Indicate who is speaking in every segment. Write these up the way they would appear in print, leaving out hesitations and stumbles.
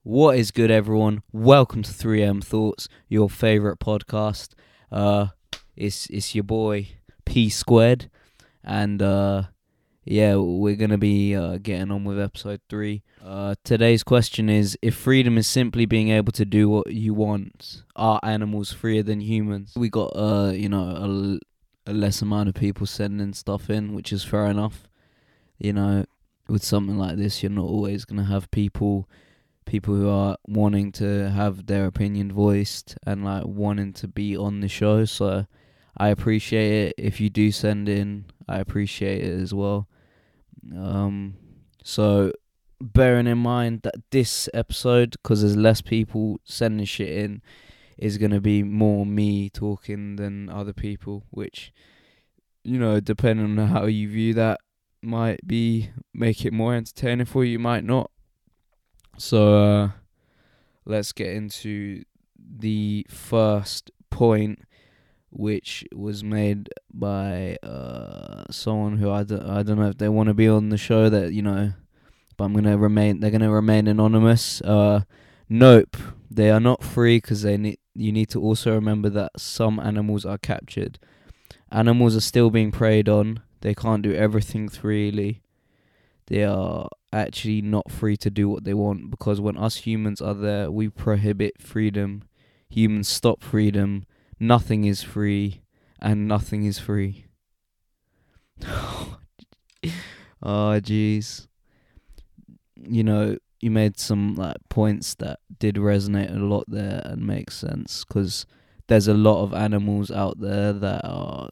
Speaker 1: What is good, everyone? Welcome to 3M Thoughts, your favorite podcast. It's your boy P Squared, and we're gonna be getting on with episode 3. Today's question is: if freedom is simply being able to do what you want, are animals freer than humans? We got a less amount of people sending stuff in, which is fair enough. With something like this, you're not always gonna have people who are wanting to have their opinion voiced and like wanting to be on the show. So I appreciate it. If you do send in, I appreciate it as well. So bearing in mind that this episode, because there's less people sending shit in, is going to be more me talking than other people, which, depending on how you view that, might make it more entertaining for you, might not. So let's get into the first point, which was made by someone who I don't know if they want to be on the show, but they're gonna remain anonymous. Nope, they are not free, because you need to also remember that some animals are captured. Animals are still being preyed on. They can't do everything freely. They are actually not free to do what they want, because when us humans are there, we prohibit freedom. Humans stop freedom. Nothing is free, and nothing is free. Oh, jeez. You made some points that did resonate a lot there and make sense, because there's a lot of animals out there that are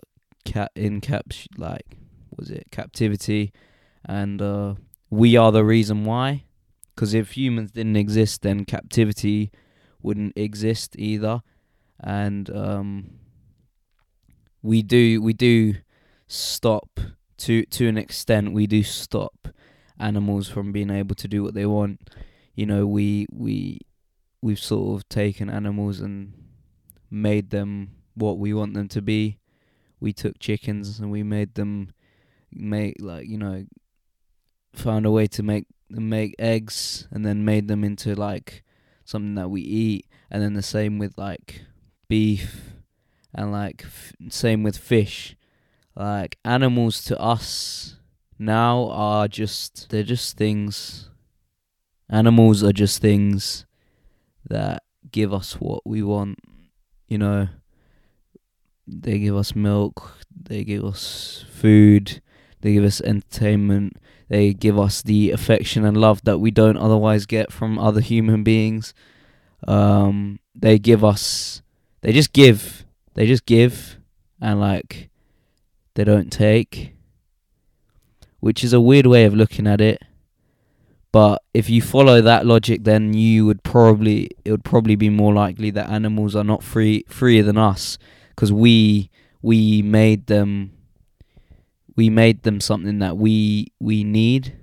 Speaker 1: captivity, and we are the reason why. Because if humans didn't exist, then captivity wouldn't exist either. And we do stop to an extent. We do stop animals from being able to do what they want. We've sort of taken animals and made them what we want them to be. We took chickens and we made them found a way to make eggs, and then made them into something that we eat. And then the same with beef, and same with fish. Animals to us now are just things. Animals are just things that give us what we want. They give us milk, they give us food, they give us entertainment, they give us the affection and love that we don't otherwise get from other human beings. They just give, and they don't take, which is a weird way of looking at it. But if you follow that logic, then it would probably be more likely that animals are not freer than us, because we made them something that we need.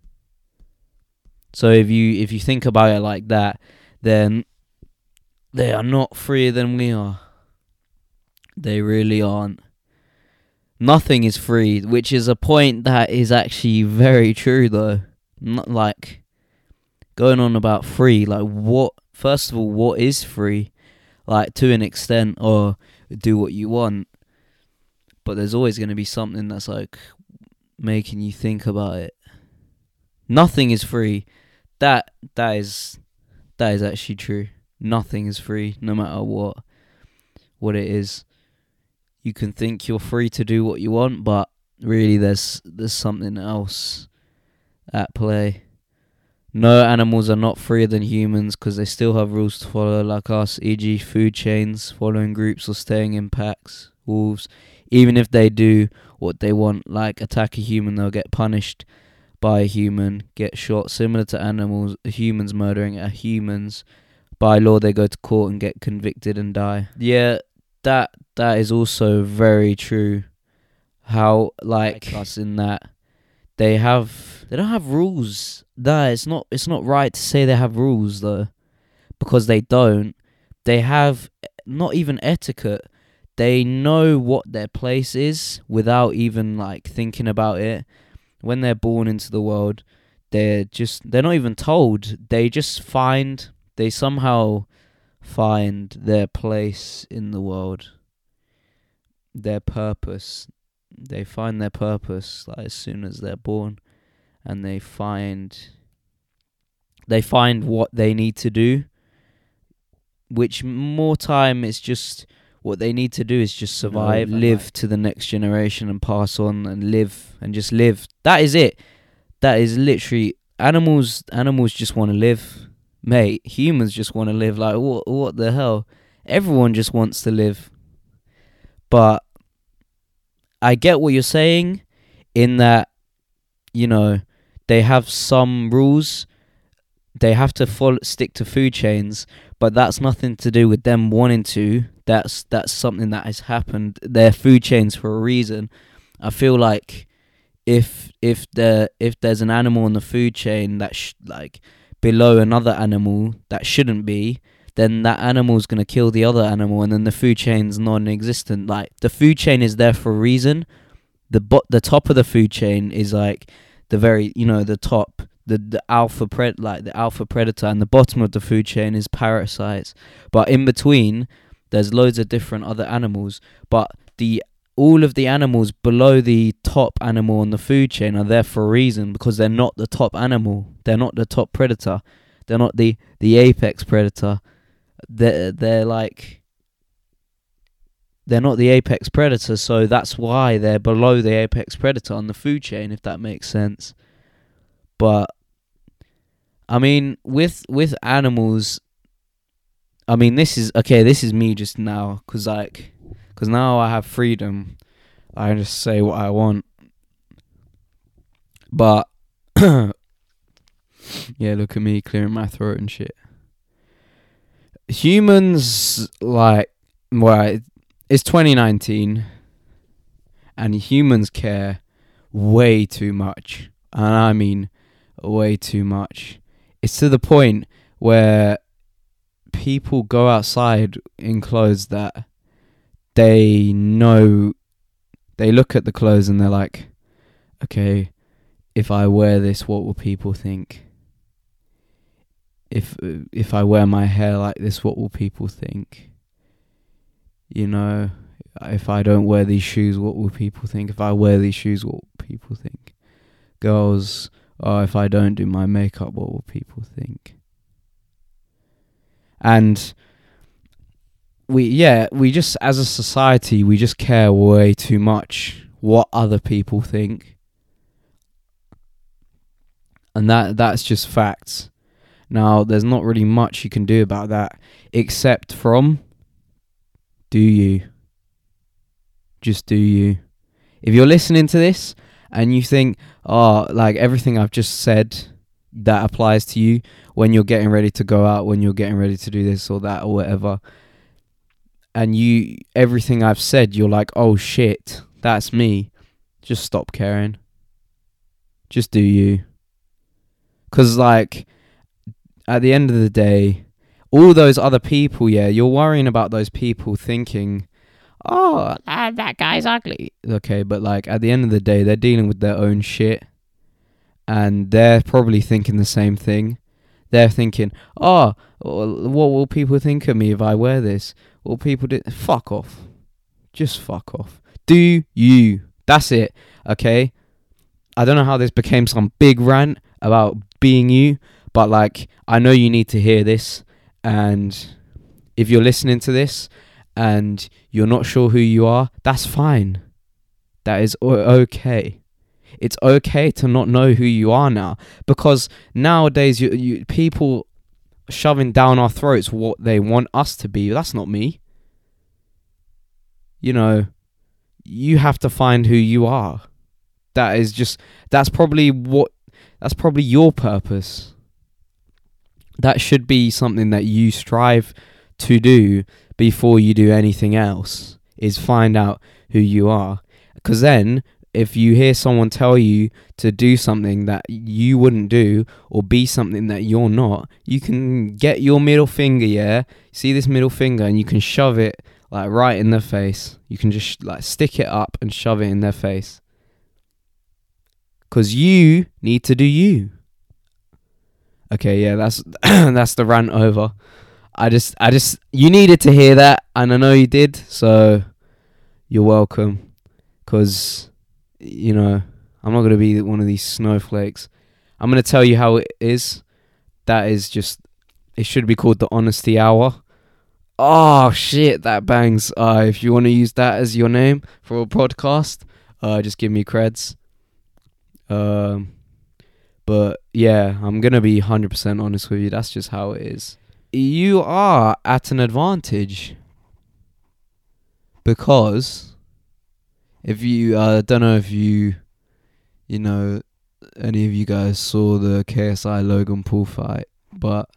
Speaker 1: So if you think about it like that, then they are not freer than we are. They really aren't. Nothing is free, which is a point that is actually very true, though. Not going on about free. First of all, what is free? To an extent, or do what you want. But there's always going to be something that's making you think about it. Nothing is free. That is actually true. Nothing is free, no matter what it is. You can think you're free to do what you want, but really there's something else at play. No, animals are not freer than humans, because they still have rules to follow, like us, e.g. food chains, following groups, or staying in packs. Wolves, even if they do what they want, attack a human, they'll get punished by a human, get shot. Similar to animals, humans murdering humans, by law they go to court and get convicted and die. Yeah, that is also very true. How us, in that they don't have rules. It's not right to say they have rules, though, because they don't. They have not even etiquette. They know what their place is without even thinking about it. When they're born into the world, they're not even told. They somehow find their place in the world, their purpose. They find their purpose like as soon as they're born, and they find what they need to do, which more time is just what they need to do is just survive, live to the next generation and pass on and live and just live. That is it. That is literally animals just want to live. Mate, humans just want to live. Like what the hell? Everyone just wants to live. But I get what you're saying in that, they have some rules. They have to stick to food chains, but that's nothing to do with them wanting to. That's something that has happened. They're food chains for a reason. I feel like if there's an animal in the food chain that's below another animal that shouldn't be, then that animal's gonna kill the other animal, and then the food chain's non-existent. Like, the food chain is there for a reason. The top of the food chain is like the very the top. The alpha predator, and the bottom of the food chain is parasites. But in between, there's loads of different other animals. But all of the animals below the top animal on the food chain are there for a reason, because they're not the top animal. They're not the top predator. They're not the apex predator. They're not the apex predator, so that's why they're below the apex predator on the food chain, if that makes sense. But I mean, with animals, I mean, this is me just now, because now I have freedom. I just say what I want. But yeah, look at me clearing my throat and shit. Humans, it's 2019, and humans care way too much. And I mean way too much. It's to the point where people go outside in clothes that they know. They look at the clothes and they're like, okay, if I wear this, what will people think? If I wear my hair like this, what will people think? If I don't wear these shoes, what will people think? If I wear these shoes, what will people think? Girls, if I don't do my makeup, what will people think? And we just, as a society, we just care way too much what other people think. And that's just facts. Now, there's not really much you can do about that, except from do you. Just do you. If you're listening to this and you think, everything I've just said, that applies to you when you're getting ready to go out, when you're getting ready to do this or that or whatever, and everything I've said, you're like, oh shit, that's me, just stop caring. Just do you. Because, at the end of the day, all those other people, you're worrying about those people thinking, oh, that guy's ugly. Okay, but at the end of the day, they're dealing with their own shit, and they're probably thinking the same thing. They're thinking, what will people think of me if I wear this? What will people do? Fuck off. Just fuck off. Do you. That's it, okay? I don't know how this became some big rant about being you, but I know you need to hear this, and if you're listening to this and you're not sure who you are, that's fine. That is okay. It's okay to not know who you are now, because nowadays you people shoving down our throats what they want us to be. That's not me. You have to find who you are. That's probably your purpose. That should be something that you strive to do before you do anything else, is find out who you are. Because then, if you hear someone tell you to do something that you wouldn't do, or be something that you're not, you can get your middle finger, see this middle finger, and you can shove it right in their face. You can just stick it up and shove it in their face. Because you need to do you. Okay, yeah, that's that's the rant over. You needed to hear that, and I know you did, so you're welcome. 'Cause, you know, I'm not gonna be one of these snowflakes. I'm gonna tell you how it is. That is just, it should be called the honesty hour. Oh shit, that bangs. If you want to use that as your name for a podcast, just give me creds. But yeah, I'm gonna be 100% honest with you. That's just how it is. You are at an advantage because if you, don't know if you know, any of you guys saw the KSI Logan Paul fight, but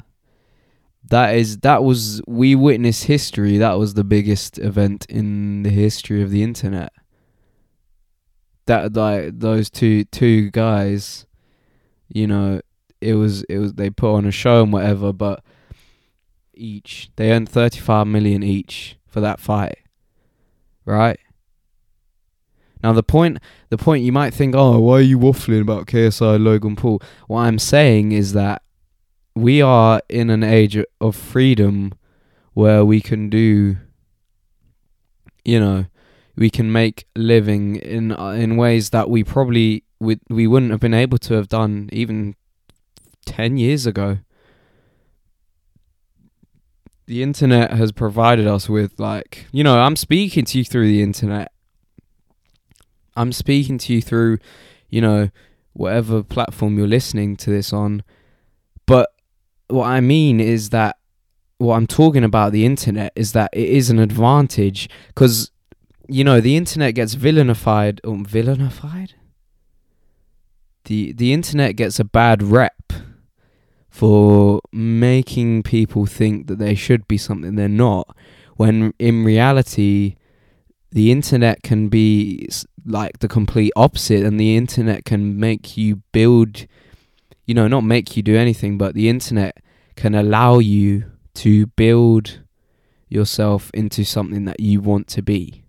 Speaker 1: we witnessed history. That was the biggest event in the history of the internet. That, like, those two guys, you know, it was they put on a show and whatever, but they earned 35 million each for that fight, right? Now the point you might think, oh, why are you waffling about KSI Logan Paul? What I'm saying is that we are in an age of freedom where we can do, you know, we can make a living in ways that we probably we wouldn't have been able to have done even 10 years ago. The internet has provided us with, like, you know, I'm speaking to you through the internet. I'm speaking to you through, you know, whatever platform you're listening to this on. But what I mean is that what I'm talking about the internet is that it is an advantage because, you know, the internet gets villainified. The internet gets a bad rep for making people think that they should be something they're not, when in reality the internet can be like the complete opposite, and the internet can make you build, you know, not make you do anything, but the internet can allow you to build yourself into something that you want to be.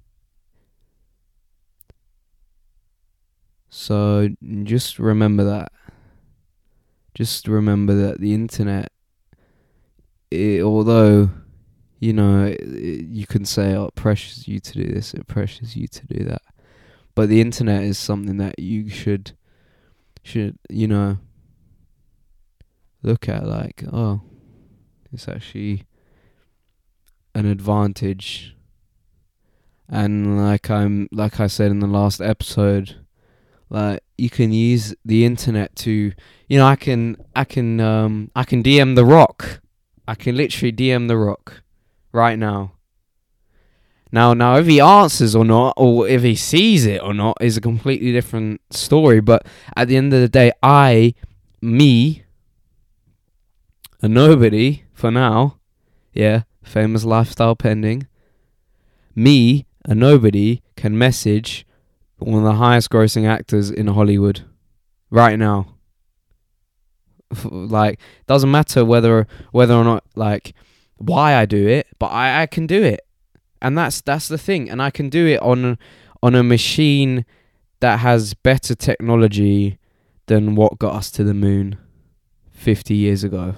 Speaker 1: So just remember that. Just remember that the internet, although, you know, you can say, oh, it pressures you to do this, it pressures you to do that. But the internet is something that you should, you know, look at like, oh, it's actually an advantage. And like I said in the last episode, like, you can use the internet to, you know, I can DM The Rock. I can literally DM The Rock right now. Now, if he answers or not, or if he sees it or not, is a completely different story. But at the end of the day, me, a nobody for now, yeah, famous lifestyle pending, me, a nobody, can message one of the highest grossing actors in Hollywood right now. Like, doesn't matter whether or not, like, why I do it, but I can do it. And that's the thing. And I can do it on a machine that has better technology than what got us to the moon 50 years ago.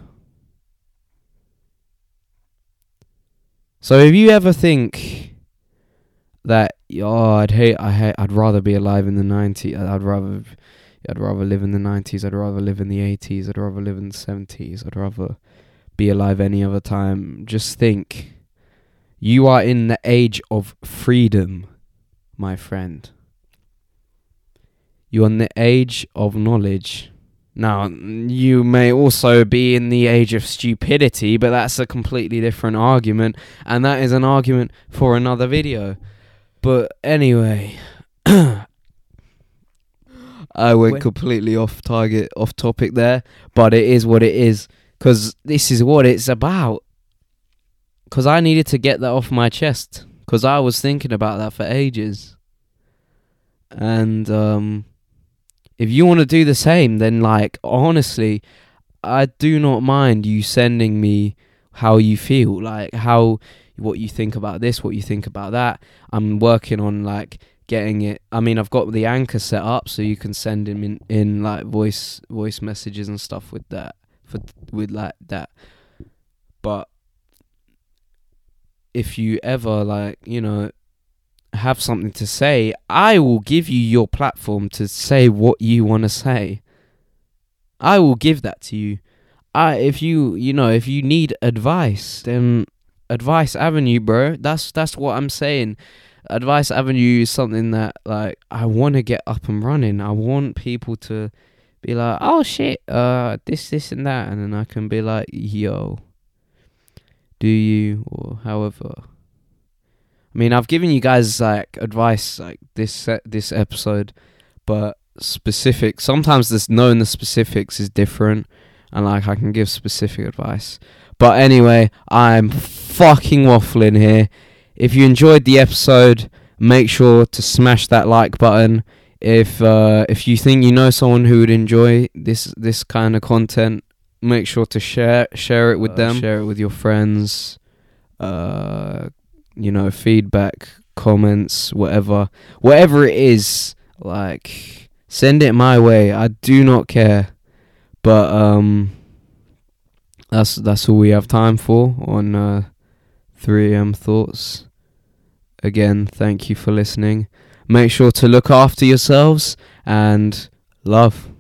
Speaker 1: So if you ever think that, oh, I'd rather be alive in the 90s, I'd rather live in the 90s, I'd rather live in the 80s, I'd rather live in the 70s, I'd rather be alive any other time, just think, you are in the age of freedom, my friend. You're in the age of knowledge. Now, you may also be in the age of stupidity, but that's a completely different argument, and that is an argument for another video. But anyway, I went completely off topic there, but it is what it is, because this is what it's about. Because I needed to get that off my chest, because I was thinking about that for ages. And if you want to do the same, then, like, honestly, I do not mind you sending me how you feel, like what you think about this, what you think about that. I'm working on, like, getting it. I mean, I've got the Anchor set up, so you can send him in like voice messages and stuff with that with like that. But if you ever like, you know, have something to say, I will give you your platform to say what you want to say. I will give that to you. If you need advice, then Advice Avenue, bro. That's what I'm saying. Advice Avenue is something that like I want to get up and running. I want people to be like, oh shit, this and that, and then I can be like, yo, do you, or however. I mean, I've given you guys like advice like this episode, but specific. Sometimes this knowing the specifics is different, and like I can give specific advice. But anyway, I'm fucking waffling here. If you enjoyed the episode, make sure to smash that like button. If you think you know someone who would enjoy this kind of content, make sure to share it with them. Share it with your friends. Feedback, comments, whatever it is, like send it my way. I do not care. But that's all we have time for on 3am Thoughts. Again, thank you for listening. Make sure to look after yourselves and love.